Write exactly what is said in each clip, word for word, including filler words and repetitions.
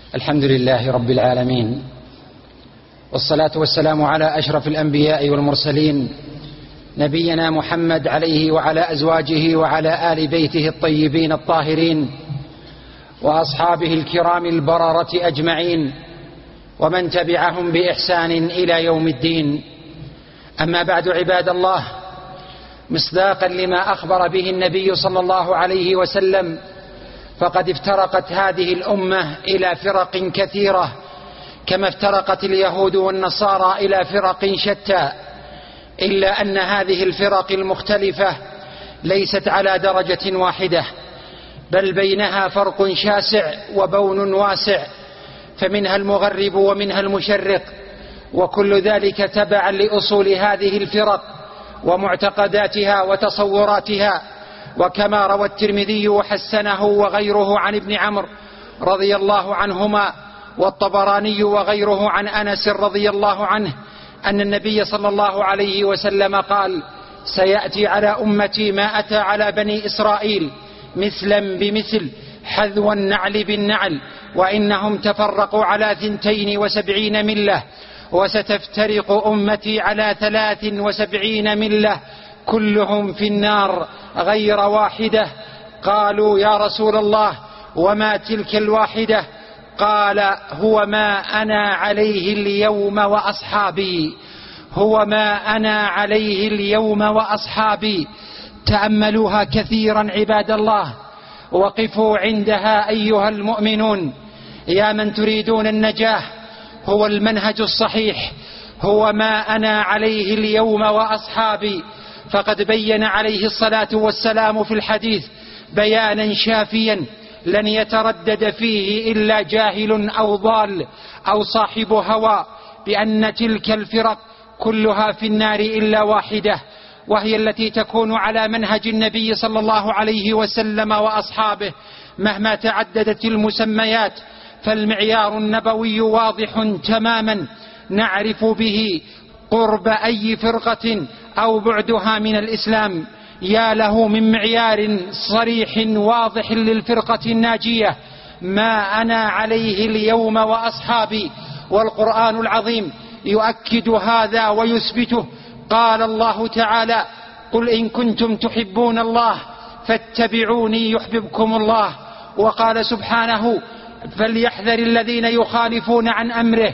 الحمد لله رب العالمين، والصلاة والسلام على أشرف الأنبياء والمرسلين، نبينا محمد عليه وعلى أزواجه وعلى آل بيته الطيبين الطاهرين، وأصحابه الكرام البررة أجمعين، ومن تبعهم بإحسان إلى يوم الدين. أما بعد، عباد الله، مصداقا لما أخبر به النبي صلى الله عليه وسلم، فقد افترقت هذه الأمة إلى فرق كثيرة، كما افترقت اليهود والنصارى إلى فرق شتى، إلا أن هذه الفرق المختلفة ليست على درجة واحدة، بل بينها فرق شاسع وبون واسع، فمنها المغرب ومنها المشرق، وكل ذلك تبعا لأصول هذه الفرق ومعتقداتها وتصوراتها. وكما روى الترمذي وحسنه وغيره عن ابن عمرو رضي الله عنهما، والطبراني وغيره عن أنس رضي الله عنه، أن النبي صلى الله عليه وسلم قال: سيأتي على أمتي ما أتى على بني إسرائيل مثلا بمثل، حذو النعل بالنعل، وإنهم تفرقوا على ثنتين وسبعين ملة، وستفترق أمتي على ثلاث وسبعين ملة، كلهم في النار غير واحدة. قالوا: يا رسول الله، وما تلك الواحدة؟ قال: هو ما أنا عليه اليوم وأصحابي، هو ما أنا عليه اليوم وأصحابي. تأملوها كثيرا عباد الله، وقفوا عندها أيها المؤمنون، يا من تريدون النجاة. هو المنهج الصحيح، هو ما أنا عليه اليوم وأصحابي. فقد بين عليه الصلاة والسلام في الحديث بيانا شافيا لن يتردد فيه إلا جاهل أو ضال أو صاحب هوى، بأن تلك الفرق كلها في النار إلا واحدة، وهي التي تكون على منهج النبي صلى الله عليه وسلم وأصحابه. مهما تعددت المسميات، فالمعيار النبوي واضح تماما، نعرف به قرب أي فرقة أو بعدها من الإسلام. يا له من معيار صريح واضح للفرقة الناجية: ما أنا عليه اليوم وأصحابي. والقرآن العظيم يؤكد هذا ويثبته. قال الله تعالى: قل إن كنتم تحبون الله فاتبعوني يحببكم الله. وقال سبحانه: فليحذر الذين يخالفون عن أمره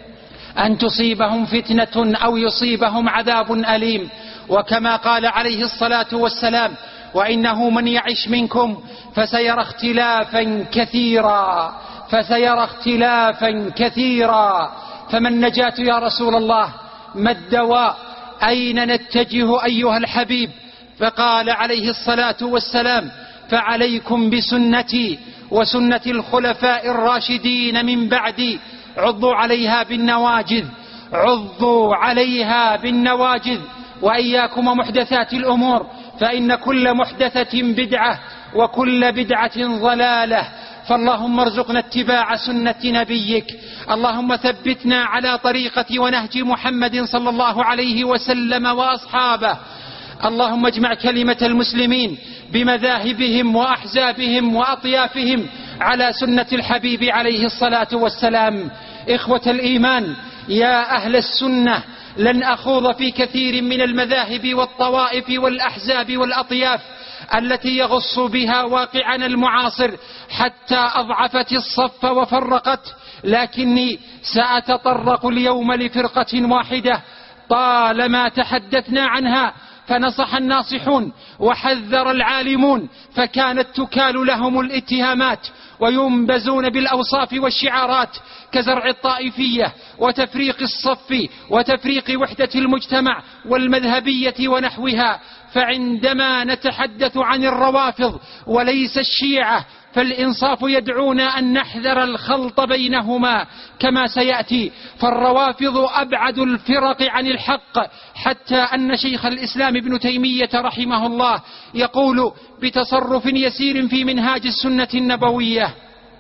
أن تصيبهم فتنة أو يصيبهم عذاب أليم. وكما قال عليه الصلاة والسلام: وإنه من يعش منكم فسيرى اختلافا كثيرا، فسيرى اختلافا كثيرا. فما النجاة يا رسول الله؟ ما الدواء؟ أين نتجه أيها الحبيب؟ فقال عليه الصلاة والسلام: فعليكم بسنتي وسنة الخلفاء الراشدين من بعدي، عضوا عليها بالنواجذ، عضوا عليها بالنواجذ، وإياكم ومحدثات الأمور، فإن كل محدثة بدعة وكل بدعة ضلالة. فاللهم ارزقنا اتباع سنة نبيك، اللهم ثبتنا على طريقة ونهج محمد صلى الله عليه وسلم وأصحابه. اللهم اجمع كلمة المسلمين بمذاهبهم وأحزابهم وأطيافهم على سنة الحبيب عليه الصلاة والسلام. إخوة الإيمان، يا أهل السنة، لن أخوض في كثير من المذاهب والطوائف والأحزاب والأطياف التي يغص بها واقعنا المعاصر حتى أضعفت الصف وفرقت، لكني سأتطرق اليوم لفرقة واحدة طالما تحدثنا عنها فنصح الناصحون وحذر العالمون، فكانت تكال لهم الاتهامات وينبزون بالأوصاف والشعارات كزرع الطائفية وتفريق الصف وتفريق وحدة المجتمع والمذهبية ونحوها. فعندما نتحدث عن الروافض وليس الشيعة، فالإنصاف يدعونا أن نحذر الخلط بينهما كما سيأتي. فالروافض أبعد الفرق عن الحق، حتى أن شيخ الإسلام ابن تيمية رحمه الله يقول بتصرف يسير في منهاج السنة النبوية: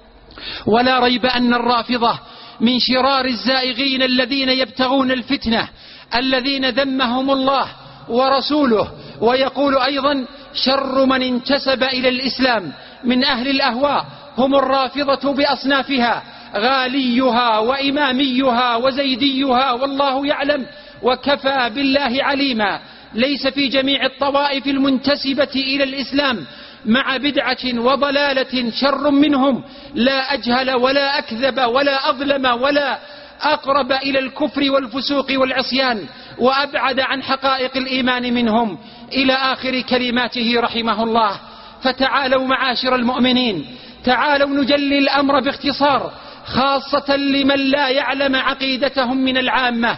ولا ريب أن الرافضة من شرار الزائغين الذين يبتغون الفتنة، الذين ذمهم الله ورسوله. ويقول أيضا: شر من انتسب إلى الإسلام من أهل الأهواء هم الرافضة بأصنافها، غاليها وإماميها وزيديها والله يعلم وكفى بالله عليما. ليس في جميع الطوائف المنتسبة إلى الإسلام مع بدعة وضلالة شر منهم، لا أجهل ولا أكذب ولا أظلم ولا أقرب إلى الكفر والفسوق والعصيان وأبعد عن حقائق الإيمان منهم، إلى آخر كلماته رحمه الله. فتعالوا معاشر المؤمنين، تعالوا نجلي الأمر باختصار، خاصة لمن لا يعلم عقيدتهم من العامة،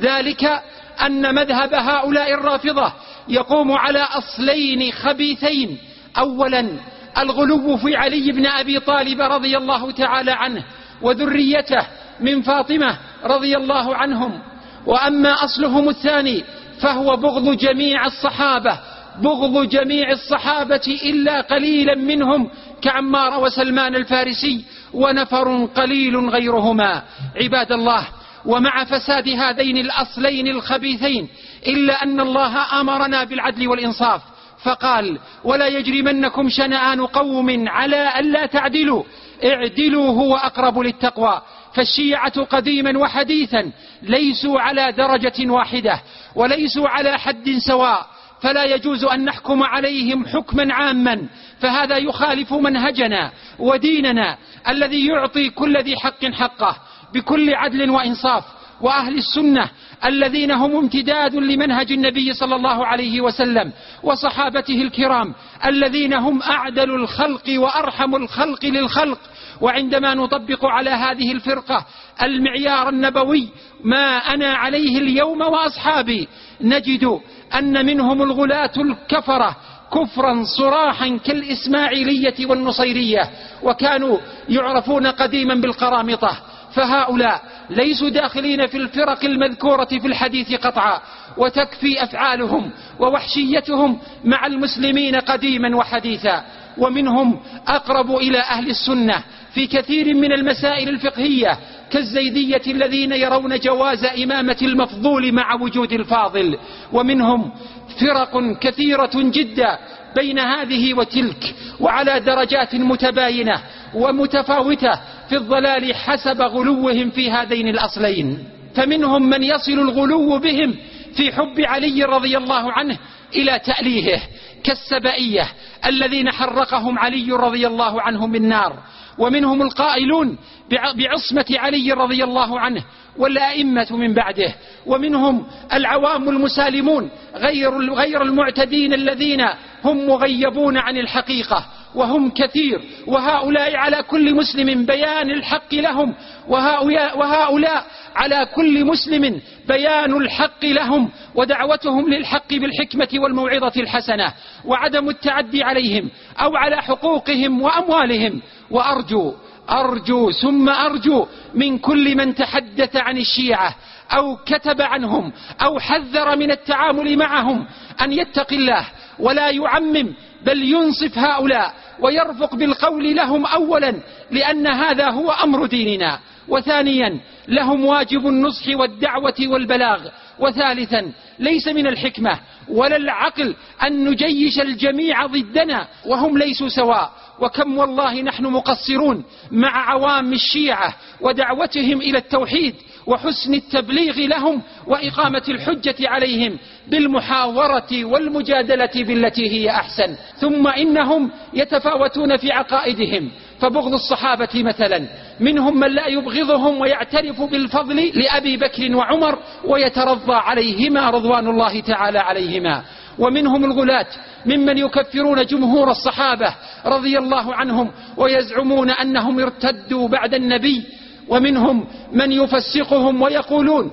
ذلك أن مذهب هؤلاء الرافضة يقوم على أصلين خبيثين: أولا الغلو في علي بن أبي طالب رضي الله تعالى عنه وذريته من فاطمة رضي الله عنهم، وأما أصلهم الثاني فهو بغض جميع الصحابة، بغض جميع الصحابة إلا قليلا منهم كعمار وسلمان الفارسي ونفر قليل غيرهما. عباد الله، ومع فساد هذين الأصلين الخبيثين إلا أن الله أمرنا بالعدل والإنصاف، فقال: ولا يجرمنكم شنآن قوم على ألا تعدلوا اعدلوا هو أقرب للتقوى. فالشيعة قديما وحديثا ليسوا على درجة واحدة وليسوا على حد سواء، فلا يجوز أن نحكم عليهم حكما عاما، فهذا يخالف منهجنا وديننا الذي يعطي كل ذي حق حقه بكل عدل وإنصاف. وأهل السنة الذين هم امتداد لمنهج النبي صلى الله عليه وسلم وصحابته الكرام الذين هم أعدل الخلق وأرحم الخلق للخلق. وعندما نطبق على هذه الفرقة المعيار النبوي ما أنا عليه اليوم وأصحابي، نجد أن منهم الغلاة الكفرة كفرا صراحا كالإسماعيلية والنصيرية، وكانوا يعرفون قديما بالقرامطة، فهؤلاء ليسوا داخلين في الفرق المذكورة في الحديث قطعا، وتكفي أفعالهم ووحشيتهم مع المسلمين قديما وحديثا. ومنهم أقرب إلى أهل السنة في كثير من المسائل الفقهية كالزيدية الذين يرون جواز إمامة المفضول مع وجود الفاضل. ومنهم فرق كثيرة جدا بين هذه وتلك وعلى درجات متباينة ومتفاوتة في الضلال حسب غلوهم في هذين الأصلين. فمنهم من يصل الغلو بهم في حب علي رضي الله عنه إلى تأليهه كالسبائية الذين حرقهم علي رضي الله عنه بالنار. ومنهم القائلون بعصمة علي رضي الله عنه والأئمة من بعده. ومنهم العوام المسالمون غير غير المعتدين الذين هم مغيبون عن الحقيقة، وهم كثير. وهؤلاء على كل مسلم بيان الحق لهم، وهؤلاء, وهؤلاء على كل مسلم بيان الحق لهم ودعوتهم للحق بالحكمة والموعظة الحسنة وعدم التعدي عليهم أو على حقوقهم وأموالهم. وأرجو أرجو ثم أرجو من كل من تحدث عن الشيعة أو كتب عنهم أو حذر من التعامل معهم أن يتقي الله ولا يعمم، بل ينصف هؤلاء ويرفق بالقول لهم أولا، لأن هذا هو أمر ديننا، وثانيا لهم واجب النصح والدعوة والبلاغ، وثالثا ليس من الحكمة ولا العقل أن نجيش الجميع ضدنا وهم ليسوا سواء. وكم والله نحن مقصرون مع عوام الشيعة ودعوتهم إلى التوحيد وحسن التبليغ لهم وإقامة الحجة عليهم بالمحاورة والمجادلة بالتي هي أحسن. ثم إنهم يتفاوتون في عقائدهم، فبغض الصحابة مثلا منهم من لا يبغضهم ويعترف بالفضل لأبي بكر وعمر ويترضى عليهما رضوان الله تعالى عليهما. ومنهم الغلاة ممن يكفرون جمهور الصحابة رضي الله عنهم ويزعمون أنهم ارتدوا بعد النبي. ومنهم من يفسقهم ويقولون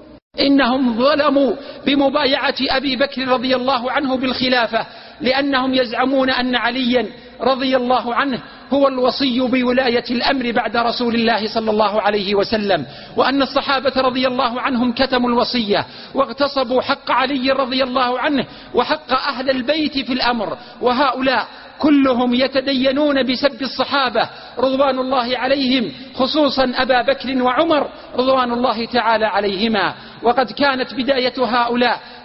إنهم ظلموا بمبايعة أبي بكر رضي الله عنه بالخلافة، لأنهم يزعمون أن عليا رضي الله عنه هو الوصي بولاية الأمر بعد رسول الله صلى الله عليه وسلم، وأن الصحابة رضي الله عنهم كتموا الوصية واغتصبوا حق علي رضي الله عنه وحق أهل البيت في الأمر. وهؤلاء كلهم يتدينون بسب الصحابة رضوان الله عليهم، خصوصا أبا بكر وعمر رضوان الله تعالى عليهما. وقد كانت بداية هؤلاء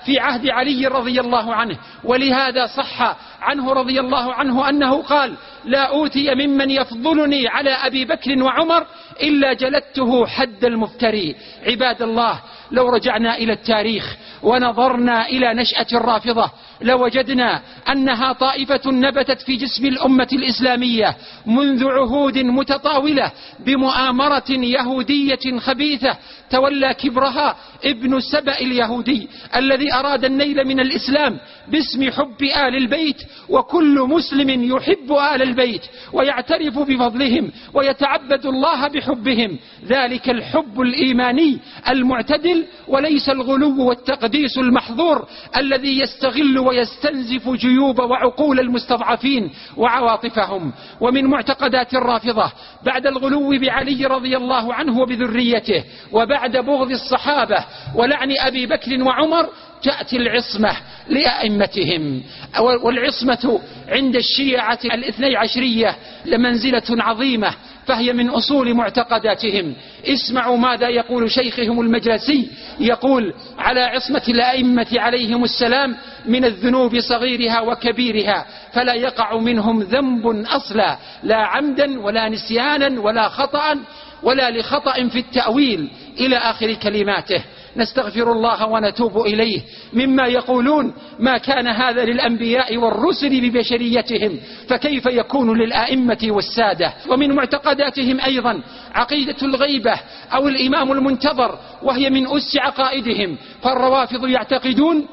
في عهد علي رضي الله عنه. ولهذا صح عنه رضي الله عنه أنه قال: لا أوتي ممن يفضلني على أبي بكر وعمر إلا جلدته حد المفتري. عباد الله، لو رجعنا إلى التاريخ ونظرنا إلى نشأة الرافضة لوجدنا أنها طائفة نبتت في جسم الأمة الإسلامية منذ عهود متطاولة بمؤامرة يهودية خبيثة تولى كبرها ابن سبأ اليهودي الذي أراد النيل من الإسلام باسم حب آل البيت، وكل مسلم يحب آل البيت ويعترف بفضلهم ويتعبد الله بحبهم، ذلك الحب الإيماني المعتدل وليس الغلو والتقديس المحظور الذي يستغل ويستنزف جيوب وعقول المستضعفين وعواطفهم. ومن معتقدات الرافضة بعد الغلو بعلي رضي الله عنه وبذريته وبعد بغض الصحابة ولعن أبي بكر وعمر تأتي العصمة لأئمتهم. والعصمة عند الشيعة الاثني عشرية لمنزلة عظيمة، فهي من أصول معتقداتهم. اسمعوا ماذا يقول شيخهم المجلسي، يقول: على عصمة الأئمة عليهم السلام من الذنوب صغيرها وكبيرها، فلا يقع منهم ذنب أصلا، لا عمدا ولا نسيانا ولا خطأ ولا لخطأ في التأويل، إلى آخر كلماته. نستغفر الله ونتوب إليه مما يقولون ما كان هذا للأنبياء والرسل ببشريتهم، فكيف يكون للآئمة والسادة؟ ومن معتقداتهم أيضا عقيدة الغيبة أو الإمام المنتظر، وهي من أس عقائدهم. فالروافض يعتقدون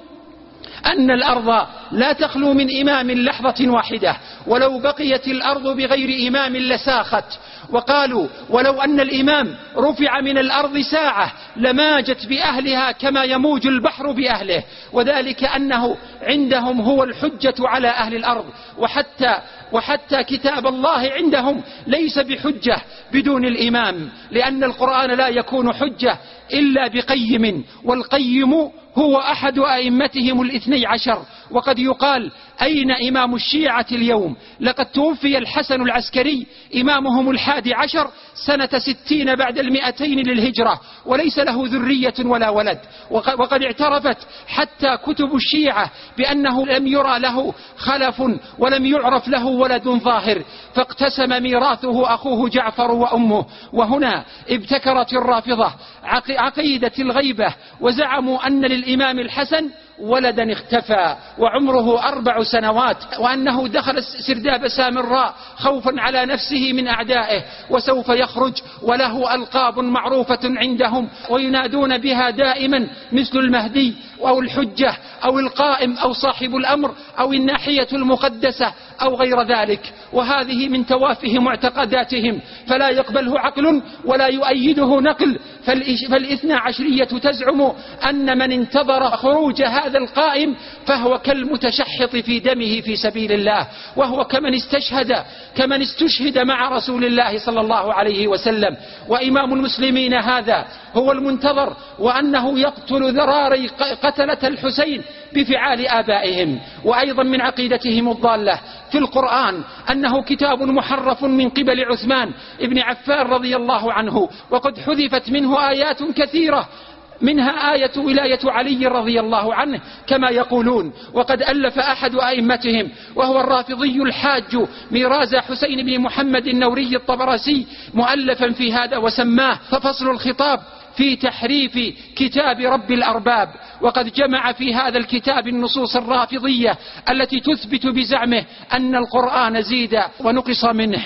أن الأرض لا تخلو من إمام لحظة واحدة، ولو بقيت الأرض بغير إمام لساخت. وقالوا: ولو أن الإمام رفع من الأرض ساعة لماجت بأهلها كما يموج البحر بأهله، وذلك أنه عندهم هو الحجة على أهل الأرض. وحتى, وحتى كتاب الله عندهم ليس بحجة بدون الإمام، لأن القرآن لا يكون حجة إلا بقيم، والقيم هو أحد أئمتهم الاثني عشر. وقد يقال: أين إمام الشيعة اليوم؟ لقد توفي الحسن العسكري إمامهم الحادي عشر سنة ستين بعد المئتين للهجرة، وليس له ذرية ولا ولد. وقد اعترفت حتى كتب الشيعة بأنه لم يرى له خلف ولم يعرف له ولد ظاهر، فاقتسم ميراثه أخوه جعفر وأمه. وهنا ابتكرت الرافضة عقيدة الغيبة، وزعموا أن للإمام الحسن ولدا اختفى وعمره أربع سنوات، وأنه دخل سرداب سامراء خوفا على نفسه من أعدائه، وسوف يخرج وله ألقاب معروفة عندهم وينادون بها دائما، مثل المهدي أو الحجة أو القائم أو صاحب الأمر أو الناحية المقدسة أو غير ذلك. وهذه من توافه معتقداتهم، فلا يقبله عقل ولا يؤيده نقل. فالاثنى عشرية تزعم أن من انتظر خروج هذا القائم فهو كالمتشحط في دمه في سبيل الله، وهو كمن استشهد كمن استشهد مع رسول الله صلى الله عليه وسلم. وإمام المسلمين هذا هو المنتظر، وأنه يقتل ذراري قتلة الحسين بفعال آبائهم. وأيضا من عقيدتهم الضالة في القرآن أنه كتاب محرف من قبل عثمان ابن عفان رضي الله عنه، وقد حذفت منه آيات كثيرة، منها آية ولاية علي رضي الله عنه كما يقولون. وقد ألف أحد أئمتهم وهو الرافضي الحاج ميرازا حسين بن محمد النوري الطبرسي مؤلفا في هذا وسماه فصل الخطاب في تحريف كتاب رب الأرباب. وقد جمع في هذا الكتاب النصوص الرافضية التي تثبت بزعمه أن القرآن زيد ونقص منه.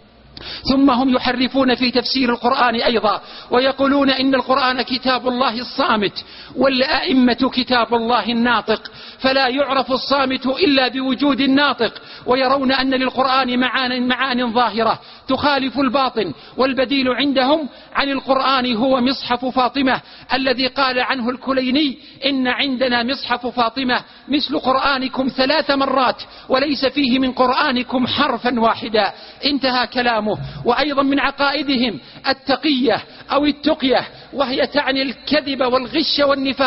ثم هم يحرفون في تفسير القرآن أيضا، ويقولون إن القرآن كتاب الله الصامت والأئمة كتاب الله الناطق، فلا يعرف الصامت إلا بوجود الناطق. ويرون أن للقرآن معان, معان ظاهرة تخالف الباطن، والبديل عندهم عن القرآن هو مصحف فاطمة الذي قال عنه الكليني: إن عندنا مصحف فاطمة مثل قرآنكم ثلاث مرات وليس فيه من قرآنكم حرفا واحدا. انتهى كلامه. وأيضا من عقائدهم التقية أو التقية، وهي تعني الكذب والغش والنفاق،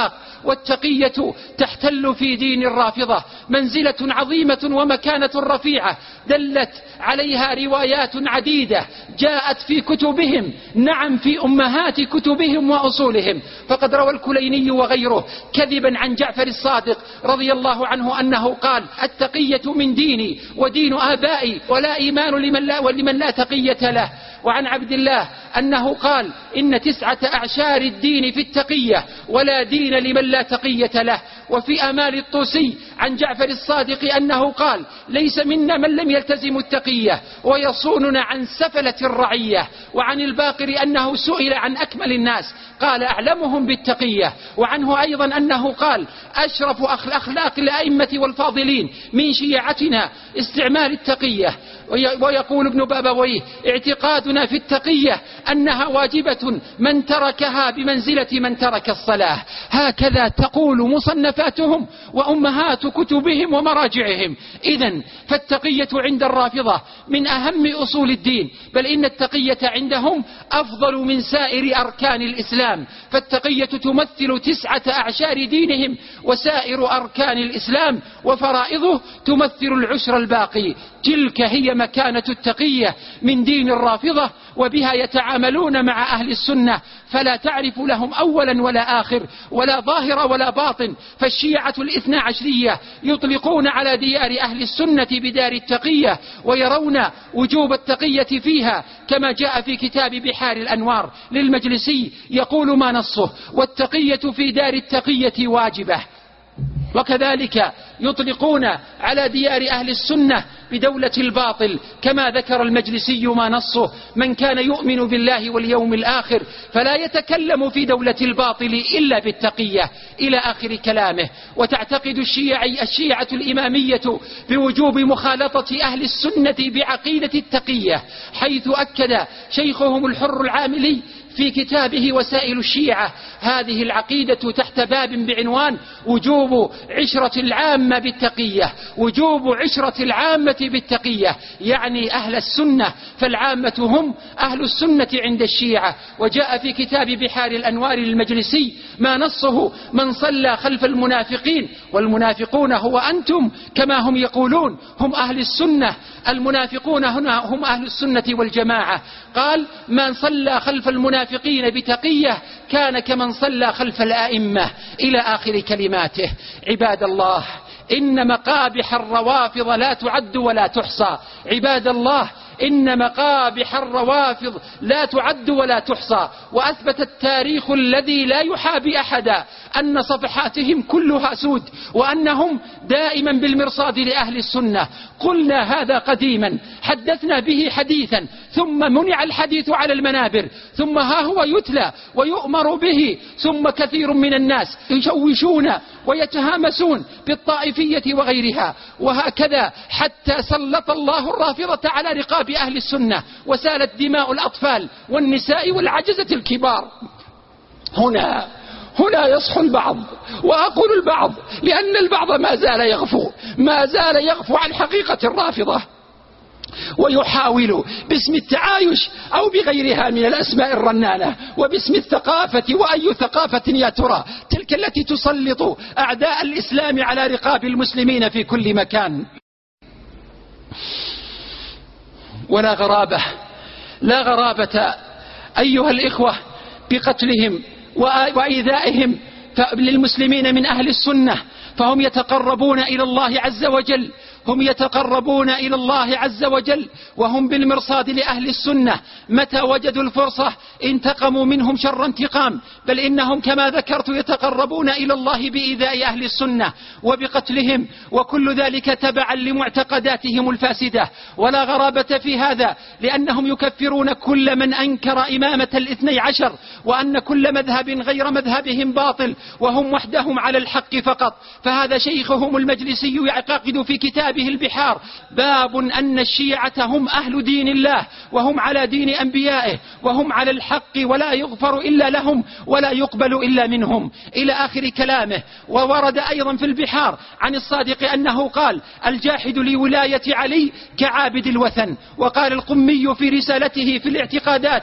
والتقية تحتل في دين الرافضة منزلة عظيمة ومكانة رفيعة دلت عليها روايات عديدة جاءت في كتبهم، نعم في أمهات كتبهم وأصولهم. فقد روى الكليني وغيره كذبا عن جعفر الصادق رضي الله عنه أنه قال: التقية من ديني ودين آبائي ولا إيمان لمن لا, ولمن لا تقية له. وعن عبد الله أنه قال: إن تسعة أعشار الدين في التقية ولا دين لمن لا تقية له. وفي آمال الطوسي عن جعفر الصادق أنه قال: ليس منا من لم يلتزم التقية ويصوننا عن سفلة الرعية. وعن الباقر أنه سئل عن أكمل الناس قال: أعلمهم بالتقية. وعنه أيضا أنه قال: أشرف أخلاق الأئمة والفاضلين من شيعتنا استعمال التقية. ويقول ابن بابويه: اعتقادنا في التقية أنها واجبة من تركها بمنزلة من ترك الصلاة. هكذا تقول مصنفاتهم وأمهات كتبهم ومراجعهم. إذن فالتقية عند الرافضة من أهم أصول الدين، بل إن التقية عندهم أفضل من سائر أركان الإسلام. فالتقية تمثل تسعة أعشار دينهم، وسائر أركان الإسلام وفرائضه تمثل العشر الباقي. تلك هي مكانة التقية من دين الرافضة، وبها يتعاملون مع أهل السنة، فلا تعرف لهم أولا ولا آخر ولا ظاهر ولا باطن. فالشيعة الاثنى عشرية يطلقون على ديار أهل السنة بدار التقية، ويرون وجوب التقية فيها كما جاء في كتاب بحار الأنوار للمجلسي يقول ما نصه: والتقية في دار التقية واجبة. وكذلك يطلقون على ديار أهل السنة بدولة الباطل كما ذكر المجلسي ما نصه: من كان يؤمن بالله واليوم الآخر فلا يتكلم في دولة الباطل إلا بالتقية، إلى آخر كلامه. وتعتقد الشيعي الشيعة الإمامية بوجوب مخالطة أهل السنة بعقيدة التقية، حيث أكد شيخهم الحر العاملي في كتابه وسائل الشيعة هذه العقيدة تحت باب بعنوان: وجوب عشرة العامة بالتقية. وجوب عشرة العامة بالتقية يعني أهل السنة، فالعامة هم أهل السنة عند الشيعة. وجاء في كتاب بحار الأنوار للمجلسي ما نصه: من صلى خلف المنافقين، والمنافقون هو أنتم كما هم يقولون، هم أهل السنة، المنافقون هنا هم أهل السنة والجماعة. قال: من صلى خلف المنافقين بتقية كان كمن صلى خلف الآئمة، إلى آخر كلماته. عباد الله، إن مقابح الروافض لا تعد ولا تحصى. عباد الله، إن مقابح الروافض لا تعد ولا تحصى. وأثبت التاريخ الذي لا يحابي أحدا أن صفحاتهم كلها سود، وأنهم دائما بالمرصاد لأهل السنة. قلنا هذا قديما، حدثنا به حديثا، ثم منع الحديث على المنابر، ثم ها هو يتلى ويؤمر به، ثم كثير من الناس يشوشون ويتهامسون بالطائفية وغيرها، وهكذا حتى سلط الله الرافضة على رقاب أهل السنة، وسالت دماء الأطفال والنساء والعجزة الكبار. هنا هنا يصح البعض، وأقول البعض لأن البعض ما زال يغفو ما زال يغفو عن حقيقة الرافضة، ويحاول باسم التعايش أو بغيرها من الأسماء الرنانة وباسم الثقافة. وأي ثقافة يا ترى تلك التي تسلط أعداء الإسلام على رقاب المسلمين في كل مكان؟ ولا غرابة لا غرابة أيها الإخوة بقتلهم وإيذائهم للمسلمين من أهل السنة، فهم يتقربون إلى الله عز وجل هم يتقربون إلى الله عز وجل وهم بالمرصاد لأهل السنة. متى وجدوا الفرصة انتقموا منهم شر انتقام، بل إنهم كما ذكرت يتقربون إلى الله بإيذاء أهل السنة وبقتلهم، وكل ذلك تبعا لمعتقداتهم الفاسدة. ولا غرابة في هذا، لأنهم يكفرون كل من أنكر إمامة الاثني عشر، وأن كل مذهب غير مذهبهم باطل، وهم وحدهم على الحق فقط. فهذا شيخهم المجلسي يعتقد في كتاب به البحار باب أن الشيعة هم أهل دين الله، وهم على دين أنبيائه، وهم على الحق ولا يغفر إلا لهم ولا يقبل إلا منهم، إلى آخر كلامه. وورد أيضا في البحار عن الصادق أنه قال: الجاحد لولاية علي كعابد الوثن. وقال القمي في رسالته في الاعتقادات: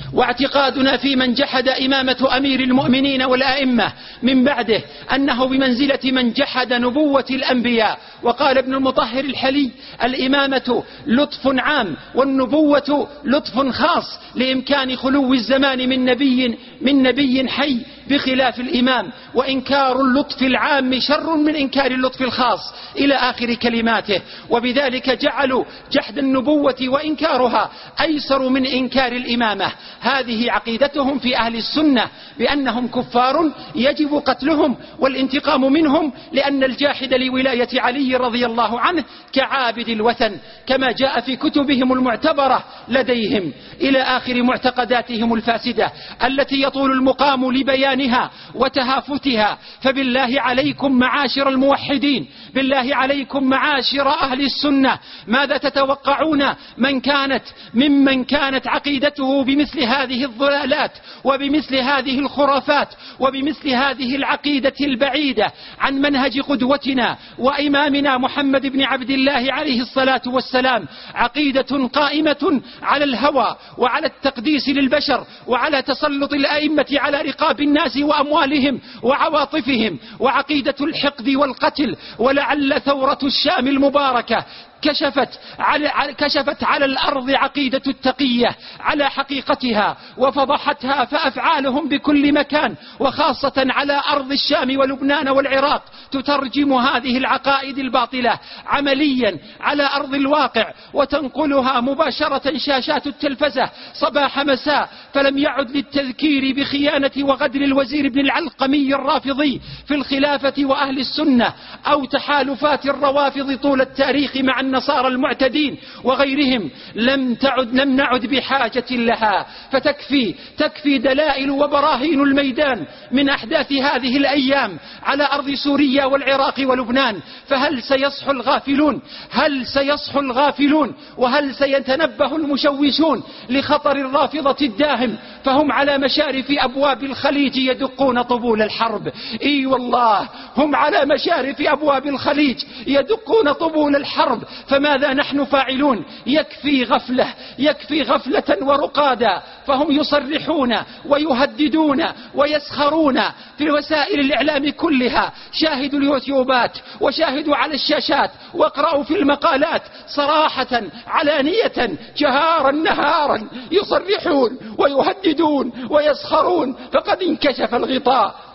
واعتقادنا في من جحد إمامة أمير المؤمنين والأئمة من بعده أنه بمنزلة من جحد نبوة الأنبياء. وقال ابن المطهر الحلي: الإمامة لطف عام والنبوة لطف خاص، لإمكان خلو الزمان من نبي من نبي حي بخلاف الإمام، وإنكار اللطف العام شر من إنكار اللطف الخاص، إلى آخر كلماته. وبذلك جعلوا جحد النبوة وإنكارها أيسر من إنكار الإمامة. هذه عقيدتهم في أهل السنة، بأنهم كفار يجب قتلهم والانتقام منهم، لأن الجاحد لولاية علي رضي الله عنه كعابد الوثن، كما جاء في كتبهم المعتبرة لديهم، إلى آخر معتقداتهم الفاسدة التي يطول المقام لبيانها وتهافتها. فبالله عليكم معاشر الموحدين، بالله عليكم معاشر أهل السنة، ماذا تتوقعون من كانت ممن كانت عقيدته بمثل هذه الضلالات وبمثل هذه الخرافات وبمثل هذه العقيدة البعيدة عن منهج قدوتنا وإمامنا محمد بن عبد الله عليه الصلاة والسلام، عقيدة قائمة على الهوى وعلى التقديس للبشر وعلى تسلط الأئمة على رقاب الناس وأموالهم وعواطفهم، وعقيدة الحقد والقتل. ولعل ثورة الشام المباركة كشفت على, كشفت على الأرض عقيدة التقية على حقيقتها وفضحتها، فأفعالهم بكل مكان وخاصة على أرض الشام ولبنان والعراق تترجم هذه العقائد الباطلة عمليا على أرض الواقع وتنقلها مباشرة شاشات التلفزة صباح مساء. فلم يعد للتذكير بخيانة وغدر الوزير بن العلقمي الرافضي في الخلافة وأهل السنة أو تحالفات الروافض طول التاريخ مع النصارى المعتدين وغيرهم، لم تعد لم نعد بحاجة لها. فتكفي تكفي دلائل وبراهين الميدان من أحداث هذه الأيام على أرض سوريا والعراق ولبنان. فهل سيصحو الغافلون هل سيصحو الغافلون وهل سيتنبه المشوشون لخطر الرافضة الداهم؟ فهم على مشارف أبواب الخليج يدقون طبول الحرب. إي والله هم على مشارف أبواب الخليج يدقون طبول الحرب. فماذا نحن فاعلون؟ يكفي غفلة يكفي غفلة ورقادا. فهم يصرحون ويهددون ويسخرون في وسائل الإعلام كلها. شاهدوا اليوتيوبات وشاهدوا على الشاشات واقرأوا في المقالات صراحة علانية جهارا نهارا يصرحون ويهددون ويسخرون. فقد انكشف الغطاء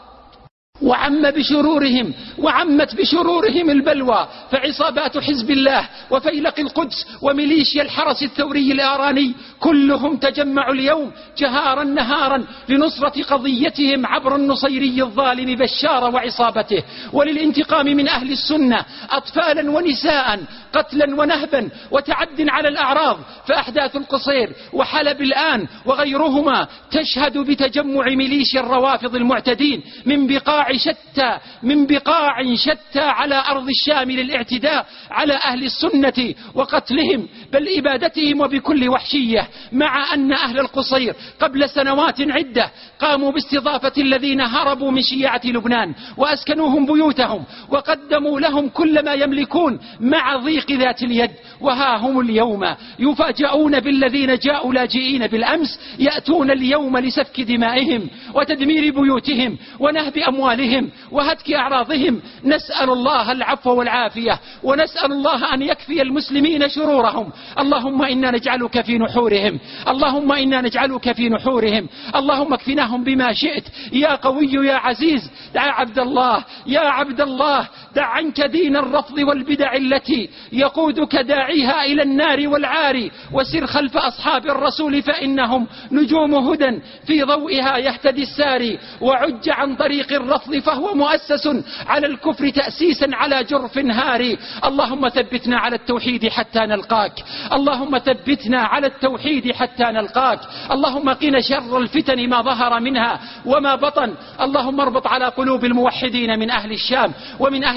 وعم بشرورهم وعمت بشرورهم البلوى. فعصابات حزب الله وفيلق القدس وميليشيا الحرس الثوري الإيراني كلهم تجمعوا اليوم جهارا نهارا لنصرة قضيتهم عبر النصيري الظالم بشار وعصابته، وللانتقام من أهل السنة أطفالا ونساء، قتلا ونهبا وتعد على الأعراض. فأحداث القصير وحلب الآن وغيرهما تشهد بتجمع ميليشيا الروافض المعتدين من بقاع شتى من بقاع شتى على أرض الشام للاعتداء على أهل السنة وقتلهم بل إبادتهم وبكل وحشية. مع أن أهل القصير قبل سنوات عدة قاموا باستضافة الذين هربوا من شيعة لبنان وأسكنوهم بيوتهم وقدموا لهم كل ما يملكون مع ضيق ذات اليد. وها هم اليوم يفاجؤون بالذين جاءوا لاجئين بالأمس يأتون اليوم لسفك دمائهم وتدمير بيوتهم ونهب أموالهم وهتك أعراضهم. نسأل الله العفو والعافية ونسأل الله أن يكفي المسلمين شرورهم. اللهم إنا نجعلك في نحورهم اللهم إنا نجعلك في نحورهم اللهم اكفناهم بما شئت يا قوي يا عزيز. يا عبد الله يا عبد الله دع عنك دين الرفض والبدع التي يقودك داعيها إلى النار والعار، وسر خلف أصحاب الرسول فإنهم نجوم هدى في ضوئها يهتدي الساري. وعج عن طريق الرفض فهو مؤسس على الكفر تأسيسا على جرف هاري. اللهم ثبتنا على التوحيد حتى نلقاك اللهم ثبتنا على التوحيد حتى نلقاك. اللهم قنا شر الفتن ما ظهر منها وما بطن. اللهم اربط على قلوب الموحدين من أهل الشام ومن أهل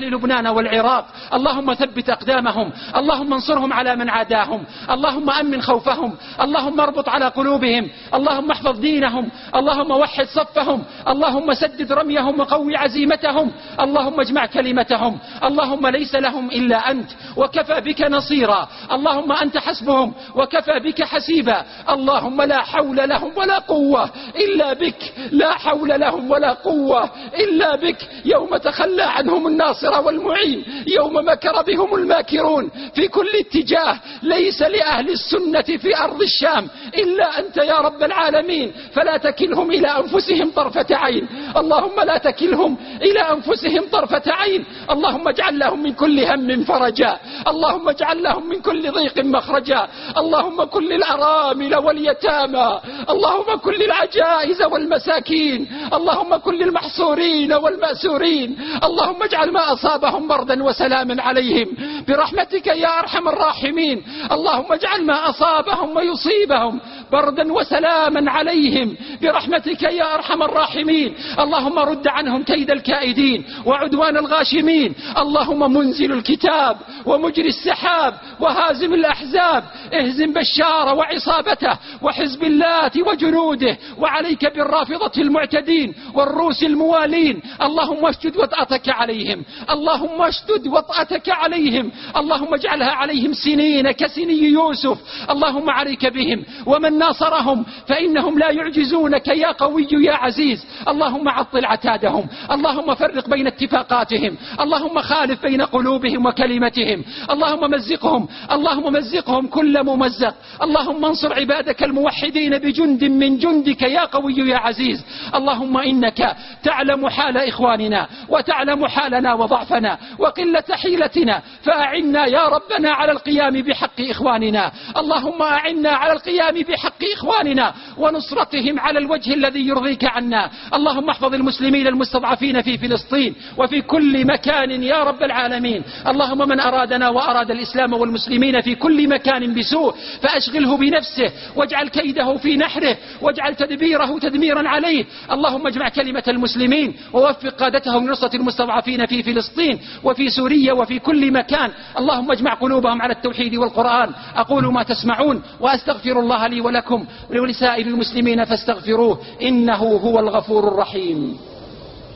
أهل لبنان والعراق، اللهم ثبت أقدامهم، اللهم انصرهم على من عاداهم، اللهم أمن خوفهم، اللهم اربط على قلوبهم، اللهم احفظ دينهم، اللهم وحد صفهم، اللهم سدد رميهم وقوي عزيمتهم، اللهم اجمع كلمتهم، اللهم ليس لهم إلا أنت وكفى بك نصيرا، اللهم أنت حسبهم وكفى بك حسيبا، اللهم لا حول لهم ولا قوة إلا بك، لا حول لهم ولا قوة إلا بك، يوم تخلى عنهم الناصر والمعين، يوم مكر بهم الماكرون في كل اتجاه، ليس لأهل السنة في أرض الشام إلا أنت يا رب العالمين، فلا تكلهم إلى أنفسهم طرفة عين، اللهم لا تكلهم إلى أنفسهم طرفة عين، اللهم اجعل لهم من كل هم فرجا، اللهم اجعل لهم من كل ضيق مخرجا، اللهم كل الأرامل واليتامى، اللهم كل العجائز والمساكين، اللهم كل المحصورين والمأسورين، اللهم اجعل ما أصابهم بردا وسلاما عليهم برحمتك يا أرحم الراحمين، اللهم اجعل ما أصابهم ويصيبهم بردا وسلاما عليهم برحمتك يا أرحم الراحمين، اللهم رد عنهم كيد الكائدين وعدوان الغاشمين، اللهم منزل الكتاب ومجري السحاب وهازم الأحزاب، اهزم بشار وعصابته وحزب الله وجنوده، وعليك بالرافضة المعتدين والروس الموالين، اللهم اشدد وطأتك عليهم، اللهم اشدد وطأتك عليهم، اللهم اجعلها عليهم سنين كسني يوسف، اللهم عليك بهم ومن ناصرهم فإنهم لا يعجزونك يا قوي يا عزيز، اللهم عطل عتادهم، اللهم فرق بين اتفاقاتهم، اللهم خالف بين قلوبهم وكلمتهم، اللهم مزقهم، اللهم مزقهم كل ممزق، اللهم انصر عبادك الموحدين بجند من جندك يا قوي يا عزيز، اللهم إنك تعلم حال إخواننا وتعلم حالنا وضعفنا وقلة حيلتنا، فأعنا يا ربنا على القيام بحق إخواننا، اللهم أعنا على القيام بحق إخواننا ونصرتهم على الوجه الذي يرضيك عنا، اللهم احفظ المسلمين المستضعفين في فلسطين وفي كل مكان يا رب العالمين، اللهم من أرادنا وأراد الإسلام والمسلمين في كل مكان بسوء فأشغله بنفسه واجعل كيده في نحره واجعل تدبيره تدميرا عليه، اللهم اجمع كلمة المسلمين ووفق قادتهم لنصرة المستضعفين في فلسطين وفي سوريا وفي كل مكان، اللهم اجمع قلوبهم على التوحيد والقرآن، أقول ما تسمعون وأستغفر الله لي ولكم ولسائر المسلمين فاستغفروه إنه هو الغفور الرحيم.